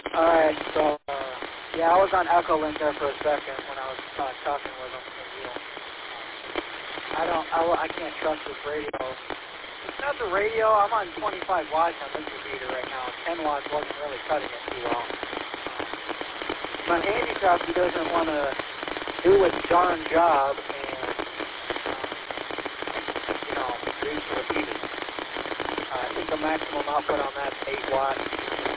Alright, so, yeah, I was on Echolink there for a second when I was talking with him. I can't trust this radio. It's not the radio. I'm on 25 watts on this repeater right now. 10 watts wasn't really cutting it too well. My handicapped, he doesn't want to do its darn job and, reach the repeater. I think the maximum output on that's 8 watts.